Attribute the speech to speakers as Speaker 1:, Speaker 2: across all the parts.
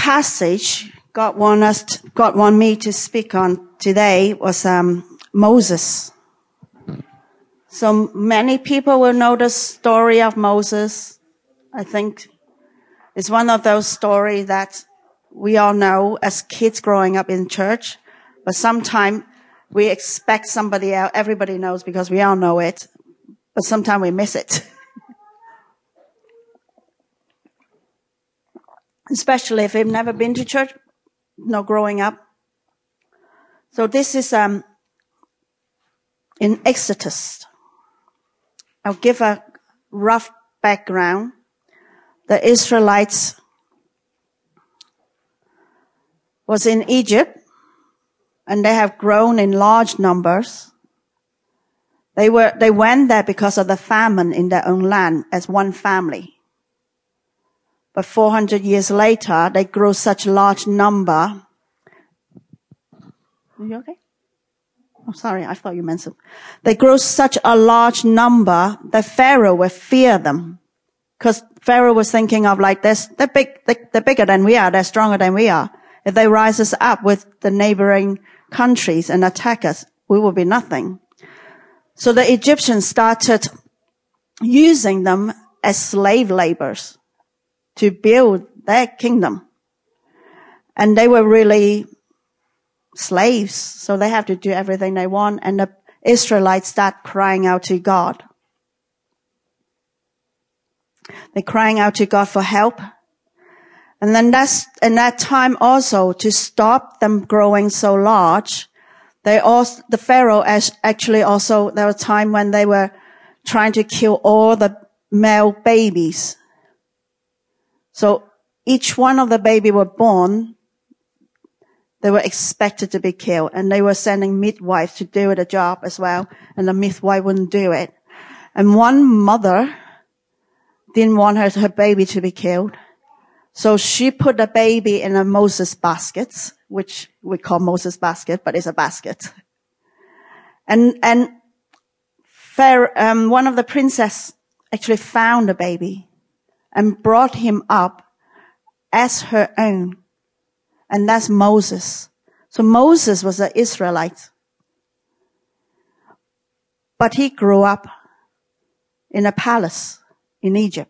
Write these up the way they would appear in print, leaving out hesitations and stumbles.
Speaker 1: passage God want me to speak on today was Moses. So many people will know the story of Moses. I think it's one of those stories that we all know as kids growing up in church, but sometimes we expect somebody else. Everybody knows because we all know it, but sometimes we miss it. Especially if they've never been to church, growing up. So this is in Exodus. I'll give a rough background. The Israelites was in Egypt, and they have grown in large numbers. They went there because of the famine in their own land as one family. But 400 years later, they grew such large number. Are you okay? Oh, sorry, I thought you meant so. They grew such a large number that Pharaoh would fear them. Because Pharaoh was thinking of like this, they're bigger than we are, they're stronger than we are. If they rise us up with the neighboring countries and attack us, we will be nothing. So the Egyptians started using them as slave laborers to build their kingdom. And they were really slaves, so they have to do everything they want. And the Israelites start crying out to God. They're crying out to God for help. And then in that time also, to stop them growing so large, the Pharaoh actually also, there was a time when they were trying to kill all the male babies. So each one of the baby were born, they were expected to be killed, and they were sending midwives to do the job as well, and the midwife wouldn't do it. And one mother didn't want her baby to be killed, so she put the baby in a Moses basket, which we call Moses basket, but it's a basket. And one of the princess actually found the baby and brought him up as her own. And that's Moses. So Moses was an Israelite. But he grew up in a palace in Egypt.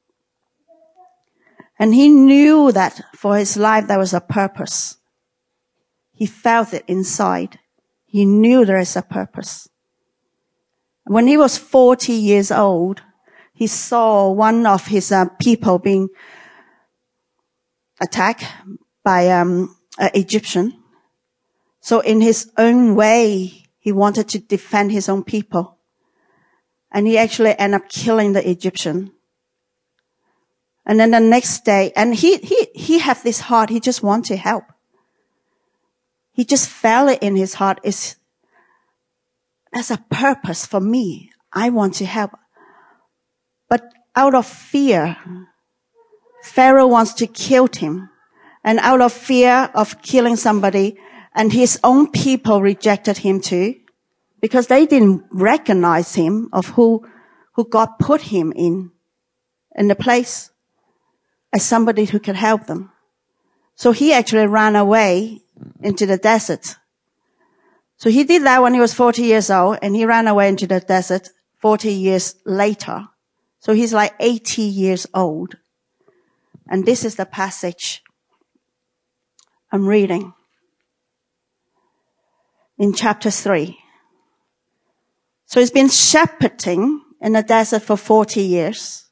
Speaker 1: And he knew that for his life there was a purpose. He felt it inside. He knew there is a purpose. When he was 40 years old, he saw one of his people being attacked by an Egyptian. So in his own way, he wanted to defend his own people. And he actually ended up killing the Egyptian. And then the next day, and he had this heart, he just wanted to help. He just felt it in his heart, there's a purpose for me. I want to help. But out of fear, Pharaoh wants to kill him. And out of fear of killing somebody, and his own people rejected him too, because they didn't recognize him of who God put him in the place as somebody who could help them. So he actually ran away into the desert. So he did that when he was 40 years old, and he ran away into the desert 40 years later. So he's like 80 years old. And this is the passage I'm reading in chapter 3. So he's been shepherding in the desert for 40 years.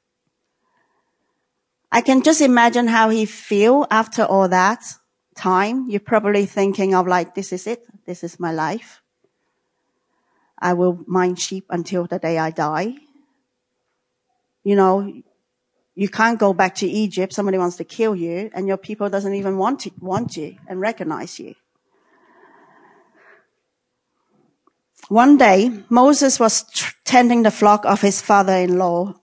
Speaker 1: I can just imagine how he feel after all that time. You're probably thinking of like, this is it. This is my life. I will mind sheep until the day I die. You know, you can't go back to Egypt. Somebody wants to kill you, and your people doesn't even want you and recognize you. One day, Moses was tending the flock of his father-in-law.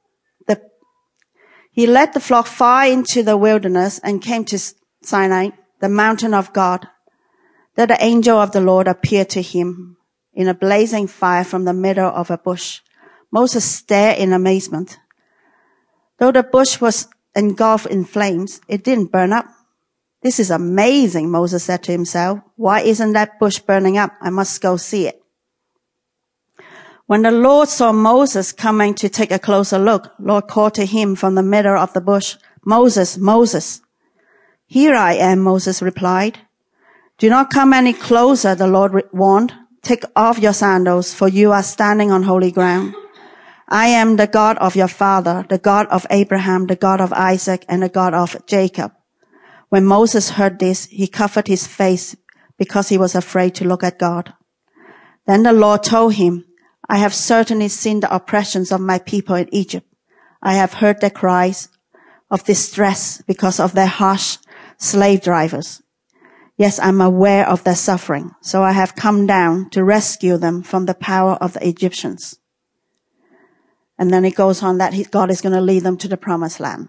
Speaker 1: He led the flock far into the wilderness and came to Sinai, the mountain of God. There the angel of the Lord appeared to him in a blazing fire from the middle of a bush. Moses stared in amazement. Though the bush was engulfed in flames, it didn't burn up. This is amazing, Moses said to himself. Why isn't that bush burning up? I must go see it. When the Lord saw Moses coming to take a closer look, Lord called to him from the middle of the bush, Moses, Moses. Here I am, Moses replied. Do not come any closer, the Lord warned. Take off your sandals, for you are standing on holy ground. I am the God of your father, the God of Abraham, the God of Isaac, and the God of Jacob. When Moses heard this, he covered his face because he was afraid to look at God. Then the Lord told him, I have certainly seen the oppressions of my people in Egypt. I have heard their cries of distress because of their harsh slave drivers. Yes, I'm aware of their suffering, so I have come down to rescue them from the power of the Egyptians. And then it goes on that God is going to lead them to the promised land.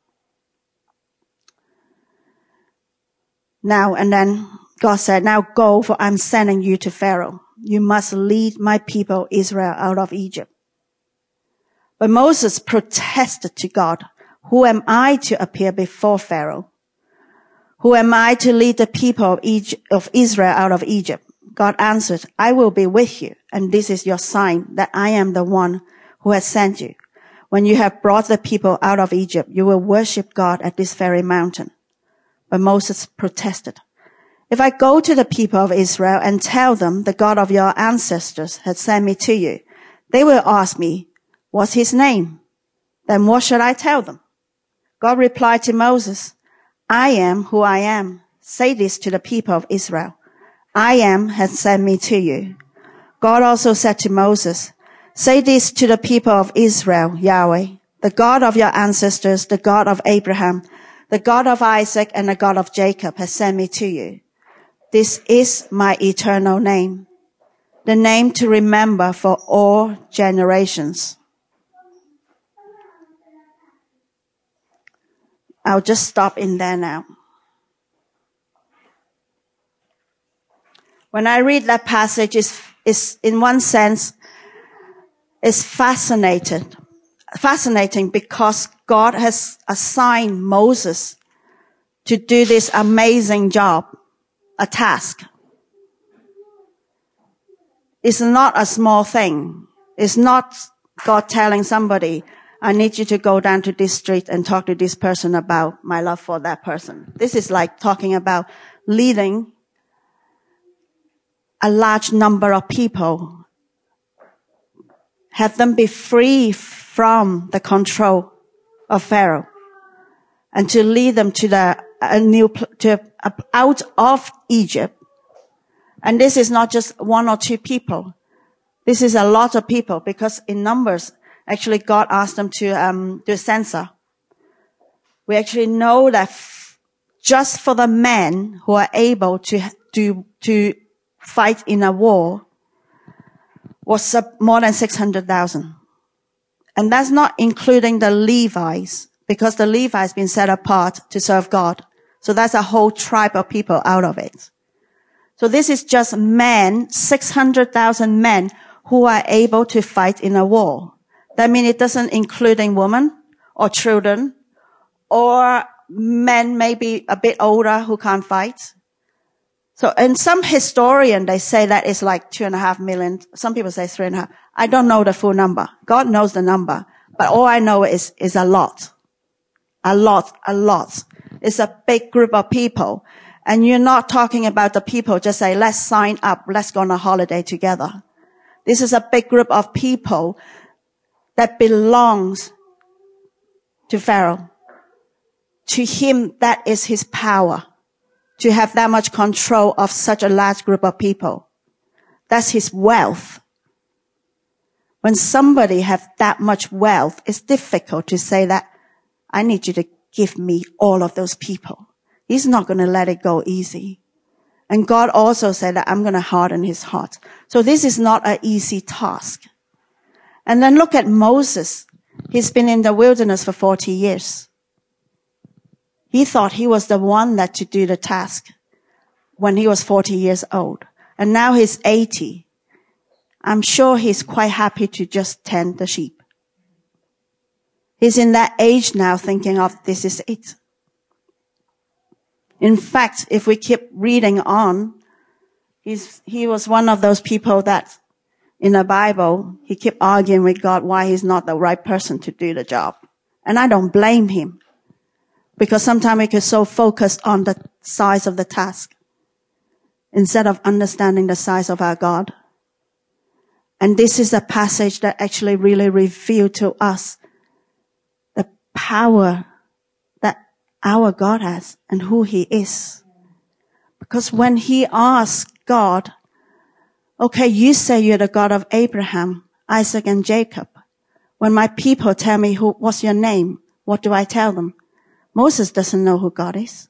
Speaker 1: And then God said, now go, for I'm sending you to Pharaoh. You must lead my people Israel out of Egypt. But Moses protested to God, who am I to appear before Pharaoh? Who am I to lead the people of Israel out of Egypt? God answered, I will be with you, and this is your sign that I am the one who has sent you. When you have brought the people out of Egypt, you will worship God at this very mountain. But Moses protested. If I go to the people of Israel and tell them the God of your ancestors has sent me to you, they will ask me, what's his name? Then what should I tell them? God replied to Moses, I am who I am. Say this to the people of Israel. I am has sent me to you. God also said to Moses, say this to the people of Israel, Yahweh, the God of your ancestors, the God of Abraham, the God of Isaac, and the God of Jacob has sent me to you. This is my eternal name, the name to remember for all generations. I'll just stop in there now. When I read that passage, is in one sense, is fascinating because God has assigned Moses to do this amazing job, a task. It's not a small thing. It's not God telling somebody, I need you to go down to this street and talk to this person about my love for that person. This is like talking about leading a large number of people. Have them be free from the control of Pharaoh and to lead them to out of Egypt. And this is not just one or two people. This is a lot of people because in Numbers, actually God asked them to do a census. We actually know that just for the men who are able to fight in a war was more than 600,000. And that's not including the Levites, because the Levites been set apart to serve God. So that's a whole tribe of people out of it. So this is just men, 600,000 men who are able to fight in a war. That means it doesn't including women or children or men maybe a bit older who can't fight. So, and some historian, they say that it's like 2.5 million. Some people say 3.5. I don't know the full number. God knows the number. But all I know is a lot. A lot. It's a big group of people. And you're not talking about the people just say, let's sign up, let's go on a holiday together. This is a big group of people that belongs to Pharaoh. To him, that is his power. To have that much control of such a large group of people. That's his wealth. When somebody has that much wealth, it's difficult to say that, I need you to give me all of those people. He's not going to let it go easy. And God also said that I'm going to harden his heart. So this is not an easy task. And then look at Moses. He's been in the wilderness for 40 years. He thought he was the one that to do the task when he was 40 years old. And now he's 80. I'm sure he's quite happy to just tend the sheep. He's in that age now thinking of this is it. In fact, if we keep reading on, he was one of those people that in the Bible, he kept arguing with God why he's not the right person to do the job. And I don't blame him, because sometimes we get so focused on the size of the task instead of understanding the size of our God. And this is a passage that actually really revealed to us the power that our God has and who he is. Because when he asked God, okay, you say you're the God of Abraham, Isaac, and Jacob. When my people tell me what's your name, what do I tell them? Moses doesn't know who God is.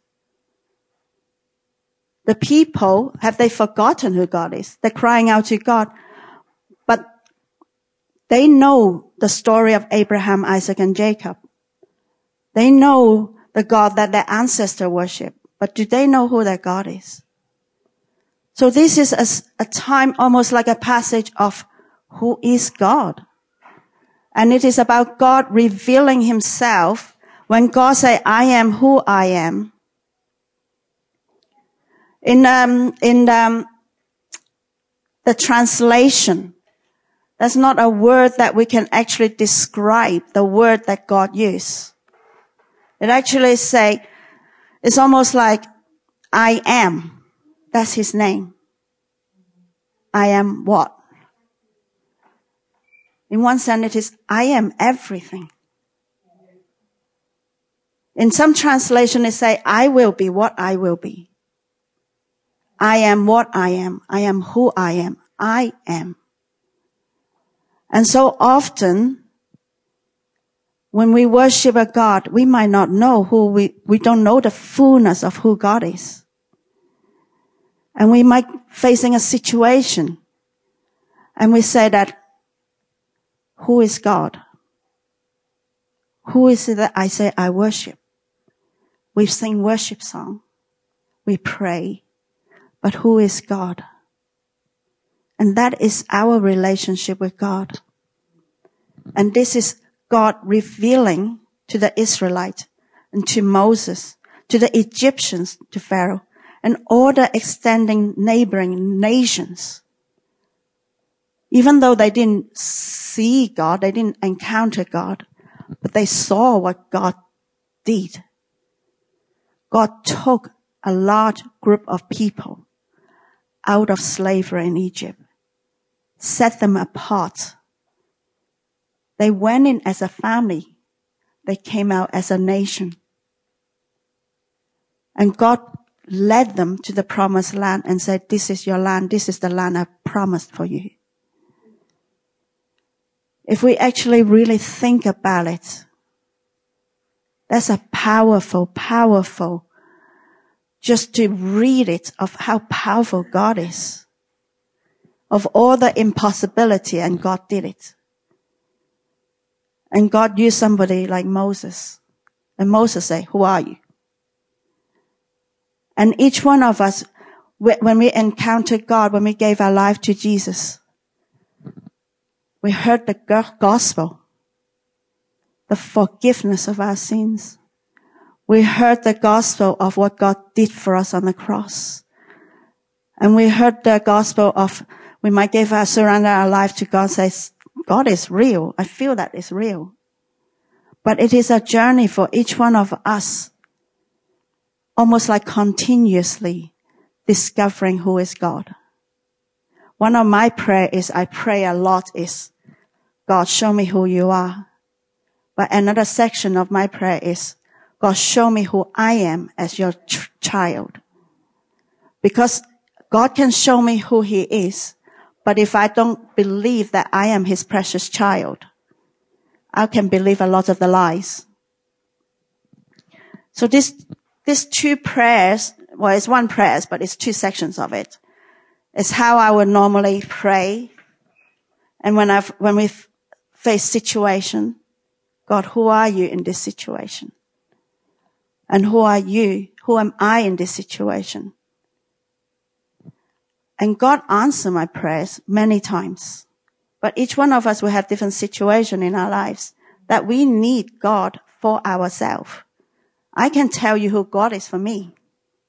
Speaker 1: The people, have they forgotten who God is? They're crying out to God. But they know the story of Abraham, Isaac, and Jacob. They know the God that their ancestors worship. But do they know who their God is? So this is a time almost like a passage of who is God. And it is about God revealing himself. When God says, I am who I am. In the translation, that's not a word that we can actually describe the word that God used. It actually say, it's almost like, I am. That's his name. I am what? In one sense, it is, I am everything. In some translation, it say, I will be what I will be. I am what I am. I am who I am. I am. And so often, when we worship a God, we might not know we don't know the fullness of who God is. And we might facing a situation, and we say that, who is God? Who is it that I say I worship? We sing worship song. We pray. But who is God? And that is our relationship with God. And this is God revealing to the Israelites and to Moses, to the Egyptians, to Pharaoh, and all the extending neighboring nations. Even though they didn't see God, they didn't encounter God, but they saw what God did. God took a large group of people out of slavery in Egypt, set them apart. They went in as a family. They came out as a nation. And God led them to the promised land and said, this is your land. This is the land I promised for you. If we actually really think about it, that's a powerful, just to read it of how powerful God is. Of all the impossibility, and God did it. And God used somebody like Moses. And Moses said, who are you? And each one of us, when we encountered God, when we gave our life to Jesus, we heard the gospel, the forgiveness of our sins. We heard the gospel of what God did for us on the cross. And we heard the gospel of, we might surrender our life to God, says, God is real. I feel that it's real. But it is a journey for each one of us, almost like continuously discovering who is God. One of my prayers I pray a lot is, God, show me who you are. But another section of my prayer is, God, show me who I am as your child. Because God can show me who he is, but if I don't believe that I am his precious child, I can believe a lot of the lies. So these two prayers, well, it's one prayer, but it's two sections of it. It's how I would normally pray. And when we face situation, God, who are you in this situation? And who are you? Who am I in this situation? And God answered my prayers many times. But each one of us will have different situations in our lives that we need God for ourselves. I can tell you who God is for me.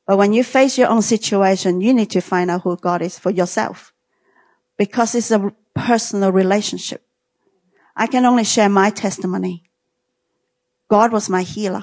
Speaker 1: But when you face your own situation, you need to find out who God is for yourself. Because it's a personal relationship. I can only share my testimony. God was my healer.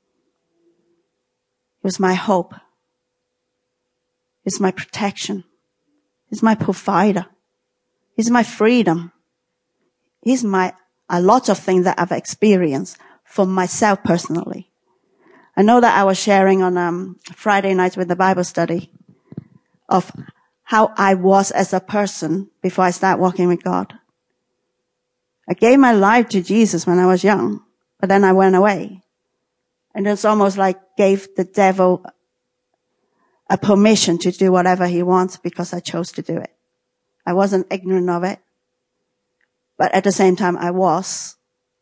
Speaker 1: He was my hope. He's my protection. He's my provider. He's my freedom. He's a lot of things that I've experienced for myself personally. I know that I was sharing on Friday nights with the Bible study of how I was as a person before I started walking with God. I gave my life to Jesus when I was young, but then I went away. And it's almost like gave the devil a permission to do whatever he wants because I chose to do it. I wasn't ignorant of it, but at the same time I was.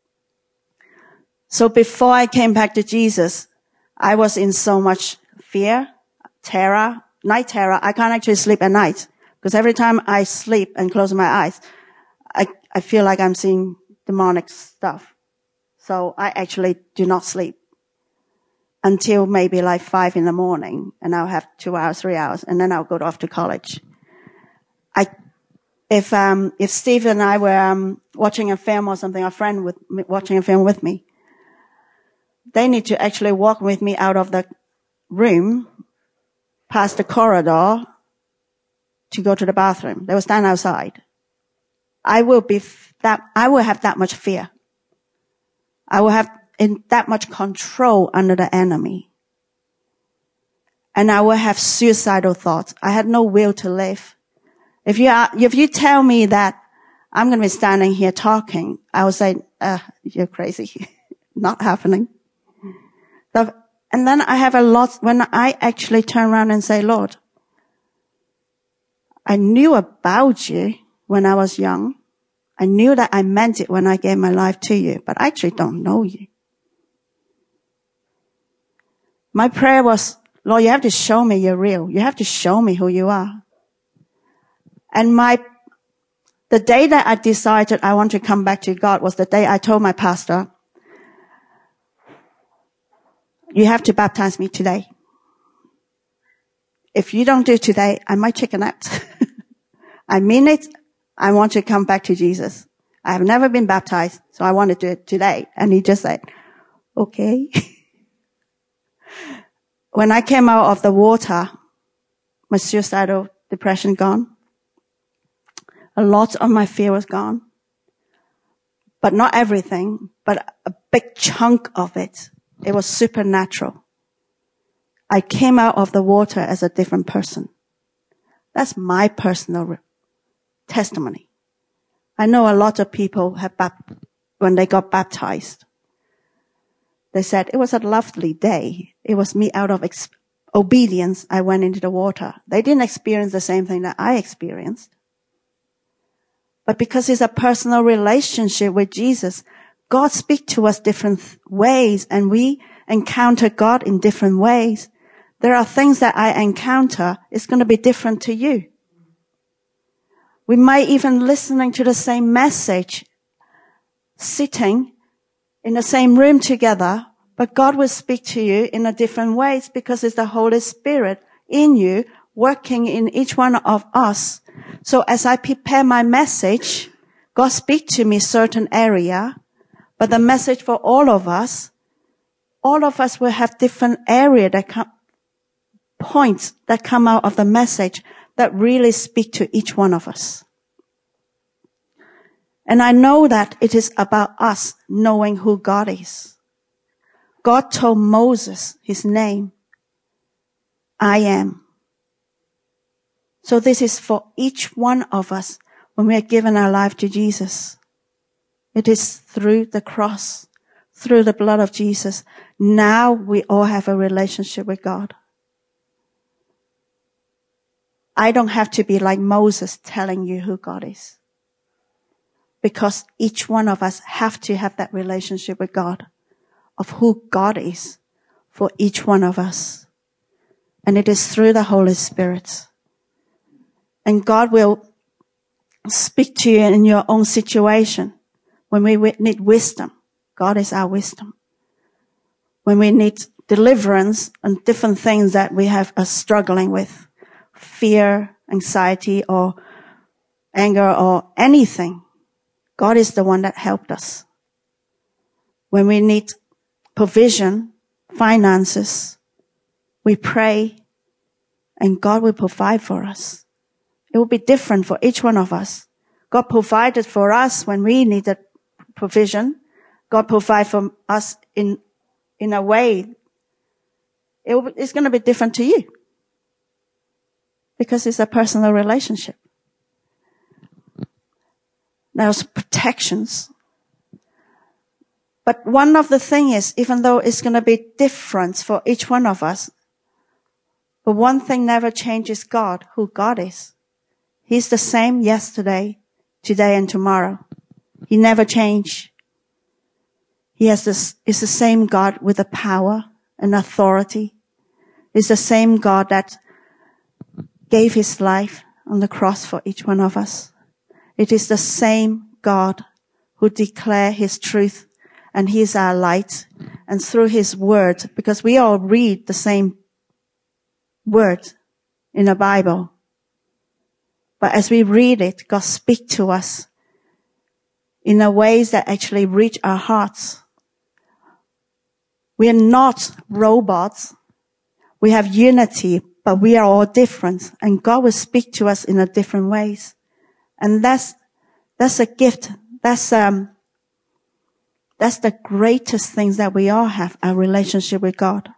Speaker 1: So before I came back to Jesus, I was in so much fear, terror, night terror. I can't actually sleep at night because every time I sleep and close my eyes, I feel like I'm seeing demonic stuff. So I actually do not sleep until maybe like 5 a.m. and I'll have 2 hours, 3 hours, and then I'll go off to college. If Steve and I were watching a film or something, a friend watching a film with me, they need to actually walk with me out of the room, past the corridor, to go to the bathroom. They will stand outside. I will have that much fear. I will have that much control under the enemy. And I will have suicidal thoughts. I had no will to live. If you tell me that I'm going to be standing here talking, I will say, you're crazy. Not happening. So, and then I have a lot, when I actually turn around and say, Lord, I knew about you when I was young. I knew that I meant it when I gave my life to you, but I actually don't know you. My prayer was, Lord, you have to show me you're real. You have to show me who you are. And the day that I decided I want to come back to God was the day I told my pastor, you have to baptize me today. If you don't do it today, I might chicken out. I mean it. I want to come back to Jesus. I have never been baptized, so I want to do it today. And he just said, okay. When I came out of the water, my suicidal depression gone. A lot of my fear was gone. But not everything, but a big chunk of it. It was supernatural. I came out of the water as a different person. That's my personal testimony. I know a lot of people when they got baptized, they said, it was a lovely day. It was me out of obedience. I went into the water. They didn't experience the same thing that I experienced. But because it's a personal relationship with Jesus, God speaks to us different ways and we encounter God in different ways. There are things that I encounter, it's going to be different to you. We might even listening to the same message, sitting in the same room together, but God will speak to you in a different ways because it's the Holy Spirit in you working in each one of us. So as I prepare my message, God speaks to me certain area, but the message for all of us will have different area points that come out of the message that really speak to each one of us. And I know that it is about us knowing who God is. God told Moses his name, I am. So this is for each one of us when we are giving our life to Jesus. It is through the cross, through the blood of Jesus. Now we all have a relationship with God. I don't have to be like Moses telling you who God is. Because each one of us have to have that relationship with God of who God is for each one of us. And it is through the Holy Spirit. And God will speak to you in your own situation. When we need wisdom, God is our wisdom. When we need deliverance and different things that we are struggling with. Fear, anxiety, or anger, or anything. God is the one that helped us. When we need provision, finances, we pray, and God will provide for us. It will be different for each one of us. God provided for us when we needed provision. God provided for us in a way. It's going to be different to you. Because it's a personal relationship. There's protections. But one of the things is, even though it's going to be different for each one of us, but one thing never changes God, who God is. He's the same yesterday, today, and tomorrow. He never changed. Is the same God with the power and authority. It's the same God that gave his life on the cross for each one of us. It is the same God who declares his truth, and he is our light. And through his word, because we all read the same word in the Bible. But as we read it, God speaks to us in a ways that actually reach our hearts. We are not robots. We have unity, but we are all different. And God will speak to us in a different ways. And that's a gift. That's the greatest things that we all have, our relationship with God.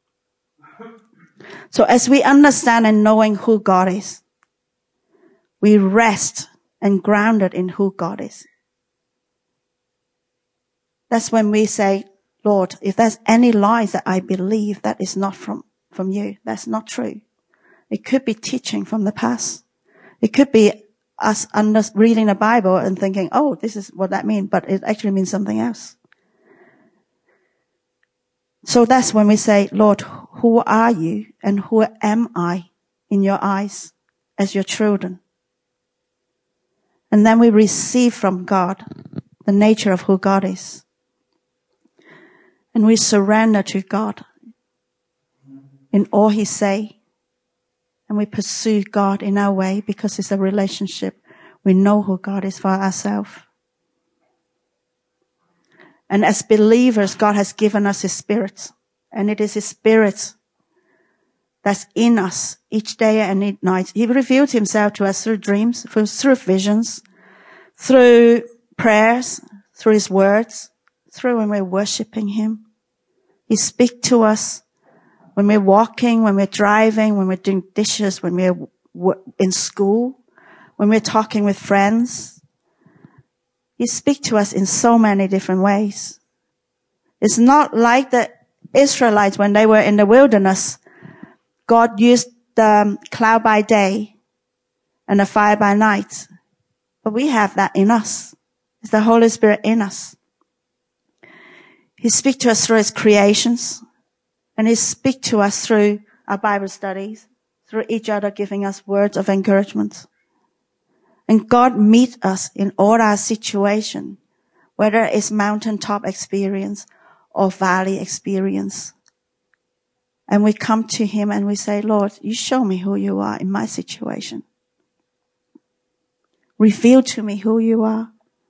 Speaker 1: So as we understand and knowing who God is, we rest and grounded in who God is. That's when we say, Lord, if there's any lies that I believe that is not from you, that's not true. It could be teaching from the past. It could be us reading the Bible and thinking, oh, this is what that means, but it actually means something else. So that's when we say, Lord, who are you and who am I in your eyes as your children? And then we receive from God the nature of who God is. And we surrender to God in all he say. And we pursue God in our way because it's a relationship. We know who God is for ourselves. And as believers, God has given us his spirit. And it is his spirit that's in us each day and each night. He revealed himself to us through dreams, through visions, through prayers, through his words, through when we're worshiping him. He speaks to us when we're walking, when we're driving, when we're doing dishes, when we're in school, when we're talking with friends. He speaks to us in so many different ways. It's not like the Israelites when they were in the wilderness. God used the cloud by day and the fire by night. But we have that in us. It's the Holy Spirit in us. He speaks to us through his creations. And he speaks to us through our Bible studies, through each other giving us words of encouragement. And God meets us in all our situation, whether it's mountaintop experience or valley experience. And we come to him and we say, Lord, you show me who you are in my situation. Reveal to me who you are.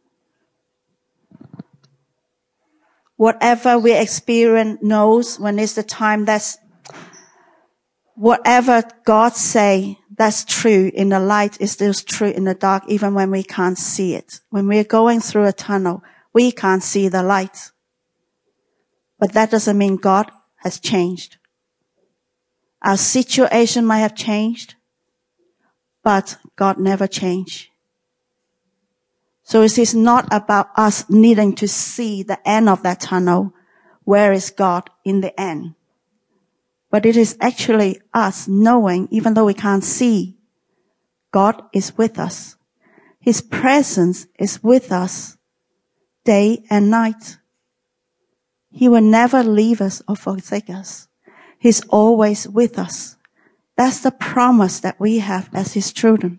Speaker 1: Whatever we experience knows when it's the time that's whatever God say that's true in the light is still true in the dark, even when we can't see it. When we're going through a tunnel, we can't see the light. But that doesn't mean God has changed. Our situation might have changed, but God never changed. So it is not about us needing to see the end of that tunnel. Where is God in the end? But it is actually us knowing, even though we can't see, God is with us. His presence is with us day and night. He will never leave us or forsake us. He's always with us. That's the promise that we have as his children.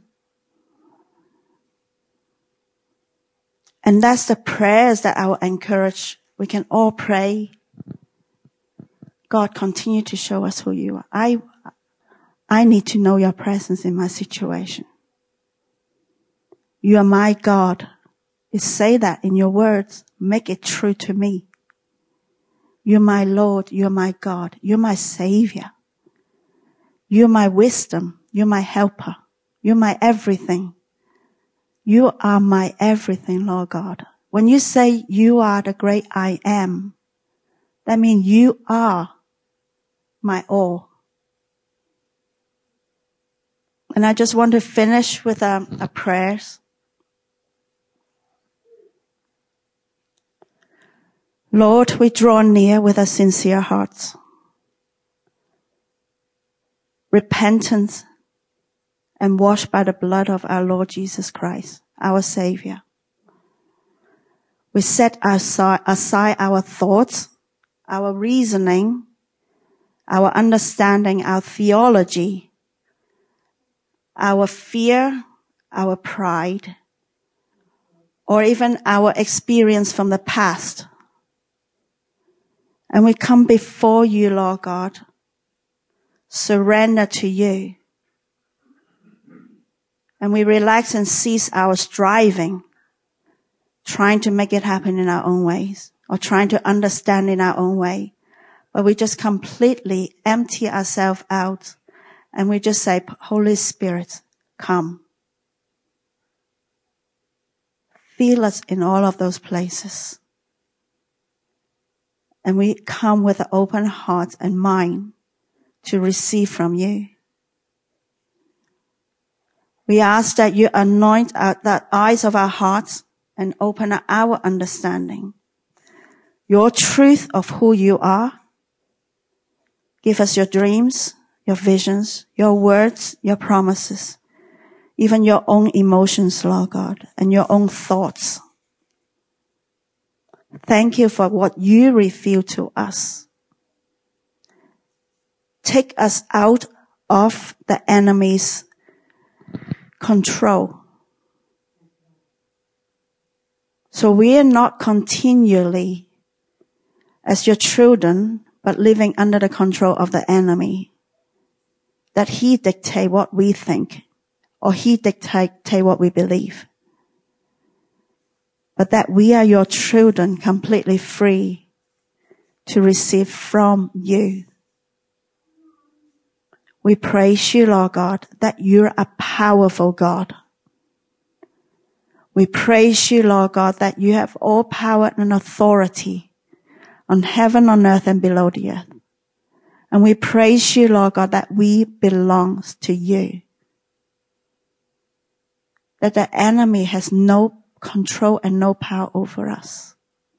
Speaker 1: And that's the prayers that I will encourage. We can all pray. God, continue to show us who you are. I need to know your presence in my situation. You are my God. You say that in your words. Make it true to me. You're my Lord. You're my God. You're my Savior. You're my wisdom. You're my helper. You're my everything. You are my everything, Lord God. When you say you are the great I am, that means you are my all. And I just want to finish with a prayer. Lord, we draw near with a sincere heart. Repentance and washed by the blood of our Lord Jesus Christ, our Savior. We set aside our thoughts, our reasoning, our understanding, our theology, our fear, our pride, or even our experience from the past. And we come before you, Lord God, surrender to you. And we relax and cease our striving, trying to make it happen in our own ways, or trying to understand in our own way. But we just completely empty ourselves out, and we just say, Holy Spirit, come. Fill us in all of those places. And we come with an open heart and mind to receive from you. We ask that you anoint the eyes of our hearts and open our understanding. Your truth of who you are. Give us your dreams, your visions, your words, your promises, even your own emotions, Lord God, and your own thoughts. Thank you for what you reveal to us. Take us out of the enemy's control. So we are not continually, as your children, but living under the control of the enemy. That he dictate what we think, or he dictate what we believe. But that we are your children, completely free to receive from you. We praise you, Lord God, that you're a powerful God. We praise you, Lord God, that you have all power and authority on heaven, on earth, and below the earth. And we praise you, Lord God, that we belong to you. That the enemy has no control and no power over us.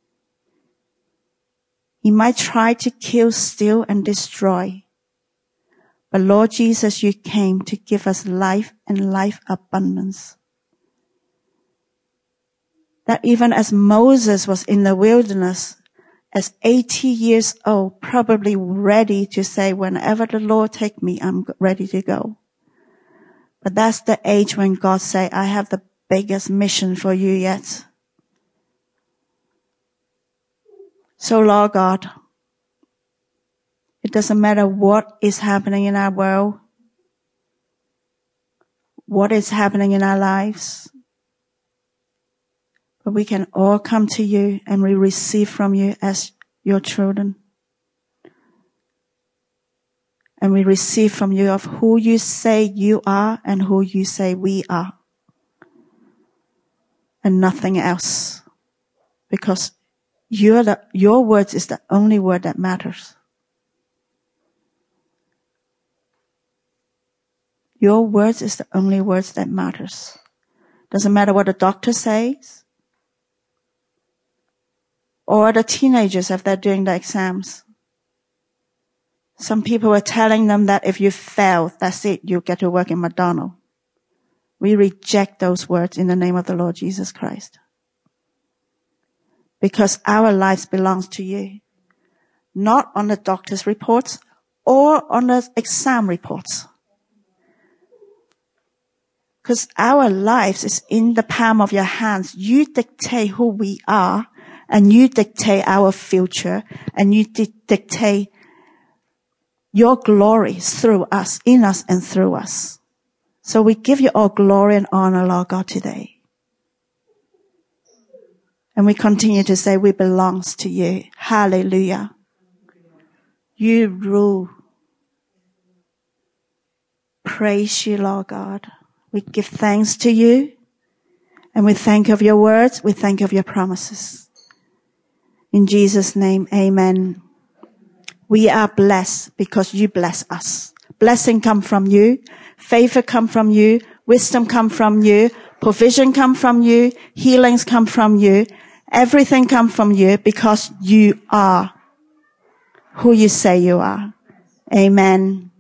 Speaker 1: He might try to kill, steal, and destroy. But Lord Jesus, you came to give us life and life abundance. That even as Moses was in the wilderness, as 80 years old, probably ready to say, whenever the Lord take me, I'm ready to go. But that's the age when God say, I have the biggest mission for you yet. So Lord God, it doesn't matter what is happening in our world, what is happening in our lives, but we can all come to you and we receive from you as your children. And we receive from you of who you say you are and who you say we are. And nothing else. Because your words is the only word that matters. Your words is the only words that matters. Doesn't matter what the doctor says. Or the teenagers if they're doing the exams. Some people are telling them that if you fail, that's it, you get to work in McDonald's. We reject those words in the name of the Lord Jesus Christ. Because our lives belongs to you. Not on the doctor's reports or on the exam reports. Because our lives is in the palm of your hands. You dictate who we are, and you dictate our future, and you dictate your glory through us, in us and through us. So we give you all glory and honor, Lord God, today. And we continue to say we belongs to you. Hallelujah. You rule. Praise you, Lord God. We give thanks to you. And we thank you of your words. We thank you of your promises. In Jesus' name, amen. We are blessed because you bless us. Blessing come from you. Favor come from you. Wisdom come from you. Provision come from you. Healings come from you. Everything come from you because you are who you say you are. Amen.